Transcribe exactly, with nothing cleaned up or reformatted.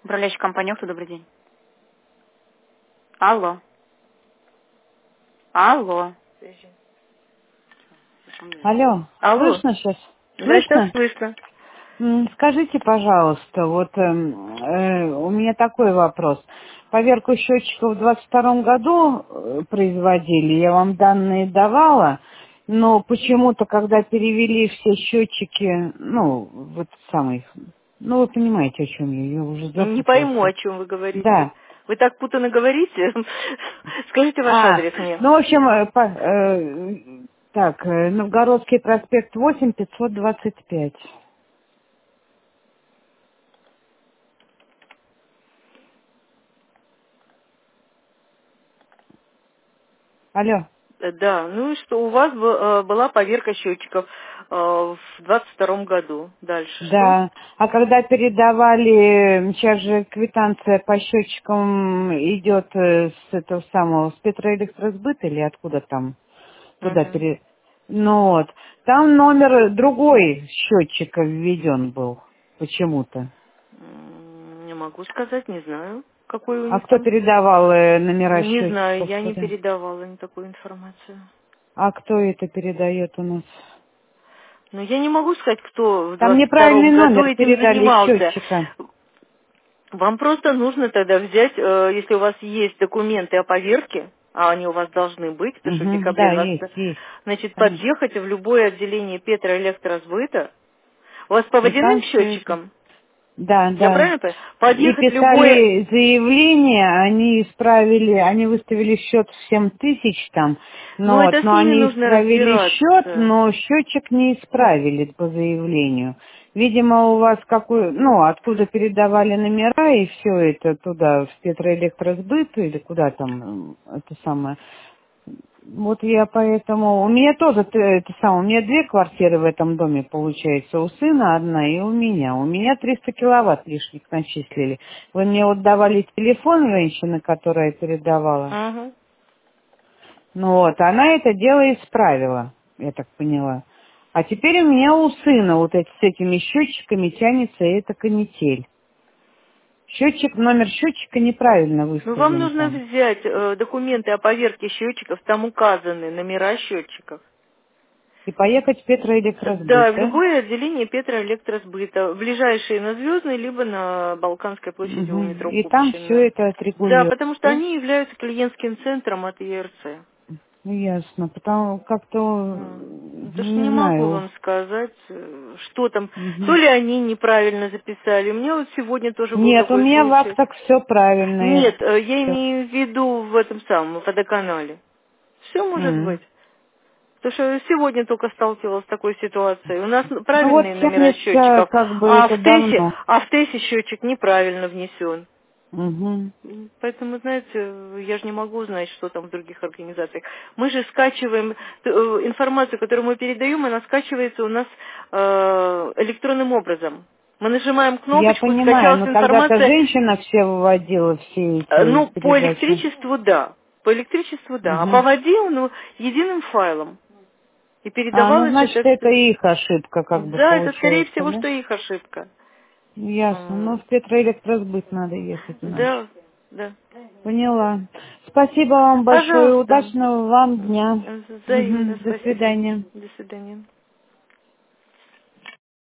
Управляющая компания «Охта», добрый день. Алло. Алло. Алло, Алло. слышно сейчас? Да, сейчас Слышно? слышно. М, Скажите, пожалуйста, вот эм, э, у меня такой вопрос. Поверку счетчиков в двадцать втором году э, производили, я вам данные давала, но почему-то, когда перевели все счетчики, ну, вот самый, ну, вы понимаете, о чем я, я уже Не запуталась. пойму, о чем вы говорите. Да. Вы так путанно говорите. Скажите ваш А, адрес мне. ну, в общем, э, по- э, так, э, Новгородский проспект восемь, пятьсот двадцать пять. Алло. Э, Да, ну и что, у вас б- э, была поверка счетчиков э, в двадцать втором году. Дальше что? Да. А когда передавали, сейчас же квитанция по счетчикам идет э, с этого самого, с Петроэлектросбыта или откуда там, куда Мгм. пере... Ну вот. Там номер другой счетчика введен был почему-то. М, Не могу сказать, не знаю, какой у А них кто там. передавал э, номера Не знаю, счетчиков я не туда? передавала ни такую информацию. А кто это передает у нас? Но я не могу сказать, кто в Там двадцать втором неправильный году номер этим передали занимался. счетчика. Вам просто нужно тогда взять, э, если у вас есть документы о поверке, а они у вас должны быть, потому что в Угу, декабре да, есть, двадцать, есть. значит, Конечно. подъехать в любое отделение Петроэлектросбыта. У вас по И там водяным все это. счетчикам? Да, Я да. правильно понимаю? И Подъехать в любое... писали заявление, они исправили, они выставили счет в семь тысяч там, Ну, но, вот, это с но ними они нужно исправили счет, разбираться. но счетчик не исправили по заявлению. Видимо, у вас какой, ну, откуда передавали номера и все это туда, в Петроэлектросбыт или куда там, м, это самое. Вот я поэтому... У меня тоже т- это самое, у меня две квартиры в этом доме, получается. У сына одна и у меня. У меня триста киловатт лишних начислили. Вы мне вот давали телефон женщины, которая передавала. Ага. Ну вот, она это дело исправила, я так поняла. А теперь у меня у сына вот эти, с этими счетчиками тянется эта канитель. Счетчик, номер счетчика неправильно Ну, вам выставлен нужно там. взять э, документы о поверке счетчиков, там указаны номера счетчиков. И поехать в Петроэлектросбыт, Да, в да? любое отделение Петроэлектросбыта, ближайшие на Звездной, либо на Балканской площади у Мгм. метро И там Купчино. все это Да, отрегулируют, потому что да? они являются клиентским центром от Е Р Ц. Ну, ясно. Потому как-то, М, Потому что не не могу знаю. вам сказать, э, что там. То Мгм. ли они неправильно записали. Мне вот сегодня тоже был Нет, у такой меня в случай. актах все правильно. Нет, я- э, я имею в виду в этом самом водоканале. Все может быть. М. Потому что сегодня только сталкивалась с такой ситуацией. У нас Ну вот правильные номера тянется счетчиков, как бы а это в ТЭСе, давно. а в ТЭСе счетчик неправильно внесен. Мгм. М, Поэтому, знаете, я же не могу знать, что там в других организациях. Мы же скачиваем э, информацию, которую мы передаем, она скачивается у нас э, электронным образом. Мы нажимаем Я кнопочку, понимаю, скачалась но когда-то информация. женщина все выводила все Э, эти Ну, по передачи. электричеству да. По электричеству да. А по Мгм. воде, ну, единым файлом. И А, ну передавалось значит это это все. их ошибка как бы Да, это скорее получается, всего, да? что их ошибка. Ясно. Ну М, в Петроэлектросбыт надо ехать, значит. Да, да. Поняла. Спасибо вам большое. Пожалуйста. Удачного вам дня. М, Взаимно, Мгм. До спасибо. свидания. До свидания.